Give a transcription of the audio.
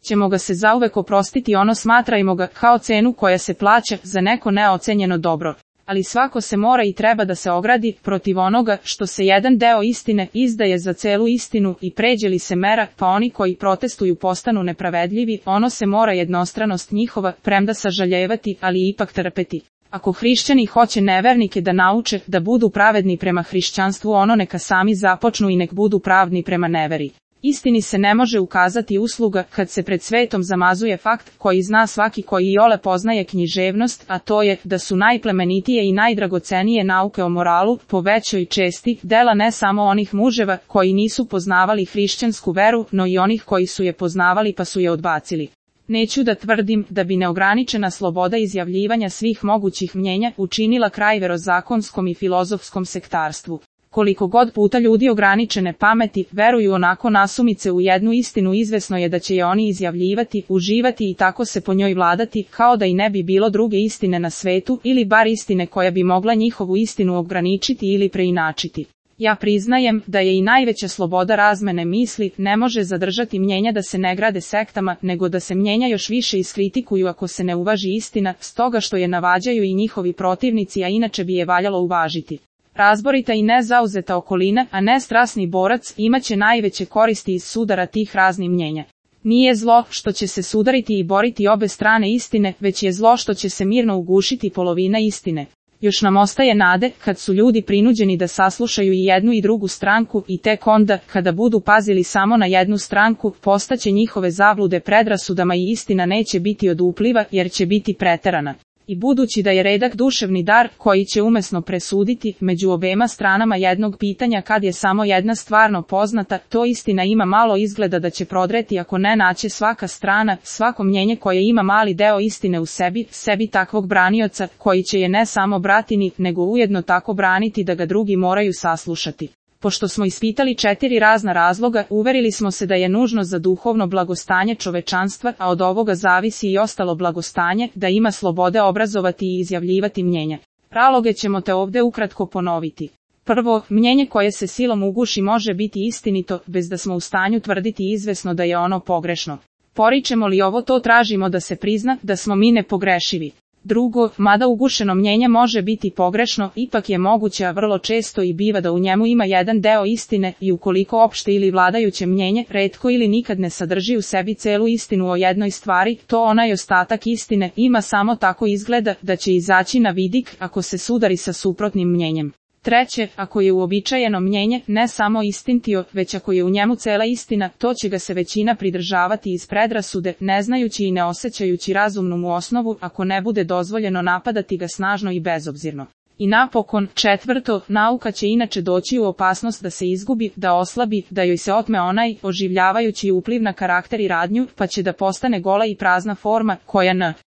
ćemo ga se zauvek oprostiti, ono smatrajmo ga kao cenu koja se plaća za neko neocenjeno dobro. Ali svako se mora i treba da se ogradi protiv onoga što se jedan deo istine izdaje za celu istinu i pređe li se mera, pa oni koji protestuju postanu nepravedljivi, ono se mora jednostranost njihova, premda sažaljevati, ali ipak trpeti. Ako hrišćani hoće nevernike da nauče da budu pravedni prema hrišćanstvu, ono neka sami započnu i nek budu pravni prema neveri. Istini se ne može ukazati usluga kad se pred svetom zamazuje fakt koji zna svaki koji iole poznaje književnost, a to je da su najplemenitije i najdragocenije nauke o moralu po većoj česti dela ne samo onih muževa koji nisu poznavali hrišćansku veru, no i onih koji su je poznavali pa su je odbacili. Neću da tvrdim da bi neograničena sloboda izjavljivanja svih mogućih mnjenja učinila kraj verozakonskom i filozofskom sektarstvu. Koliko god puta ljudi ograničene pameti veruju onako nasumice u jednu istinu, izvesno je da će je oni izjavljivati, uživati i tako se po njoj vladati, kao da i ne bi bilo druge istine na svetu, ili bar istine koja bi mogla njihovu istinu ograničiti ili preinačiti. Ja priznajem da je i najveća sloboda razmene misli ne može zadržati mnjenja da se ne grade sektama, nego da se mnjenja još više iskritikuju ako se ne uvaži istina, stoga što je navađaju i njihovi protivnici, a inače bi je valjalo uvažiti. Razborita i nezauzeta okolina, a ne strasni borac, imaće najveće koristi iz sudara tih raznih mnjenja. Nije zlo što će se sudariti i boriti obe strane istine, već je zlo što će se mirno ugušiti polovina istine. Još nam ostaje nade kad su ljudi prinuđeni da saslušaju i jednu i drugu stranku i tek onda, kada budu pazili samo na jednu stranku, postaće njihove zablude predrasudama i istina neće biti od upliva jer će biti preterana. I budući da je redak duševni dar koji će umesno presuditi među obema stranama jednog pitanja kad je samo jedna stvarno poznata, to istina ima malo izgleda da će prodreti ako ne naće svaka strana, svako mnjenje koje ima mali deo istine u sebi takvog branioca koji će je ne samo bratini, nego ujedno tako braniti da ga drugi moraju saslušati. Pošto smo ispitali 4 razna razloga, uverili smo se da je nužno za duhovno blagostanje čovečanstva, a od ovoga zavisi i ostalo blagostanje, da ima slobode obrazovati i izjavljivati mnjenja. Razloge ćemo te ovde ukratko ponoviti. Prvo, mnjenje koje se silom uguši može biti istinito, bez da smo u stanju tvrditi izvesno da je ono pogrešno. Poričemo li ovo, to tražimo da se prizna da smo mi nepogrešivi. Drugo, mada ugušeno mnjenje može biti pogrešno, ipak je moguće, a vrlo često i biva da u njemu ima jedan deo istine i ukoliko opšte ili vladajuće mnjenje retko ili nikad ne sadrži u sebi celu istinu o jednoj stvari, to onaj ostatak istine ima samo tako izgleda da će izaći na vidik ako se sudari sa suprotnim mnjenjem. Treće, ako je uobičajeno mnjenje ne samo istinito, već ako je u njemu cela istina, to će ga se većina pridržavati iz predrasude, ne znajući i ne osjećajući razumnu mu osnovu, ako ne bude dozvoljeno napadati ga snažno i bezobzirno. I napokon, četvrto, nauka će inače doći u opasnost da se izgubi, da oslabi, da joj se otme onaj oživljavajući upliv na karakter i radnju, pa će da postane gola i prazna forma, koja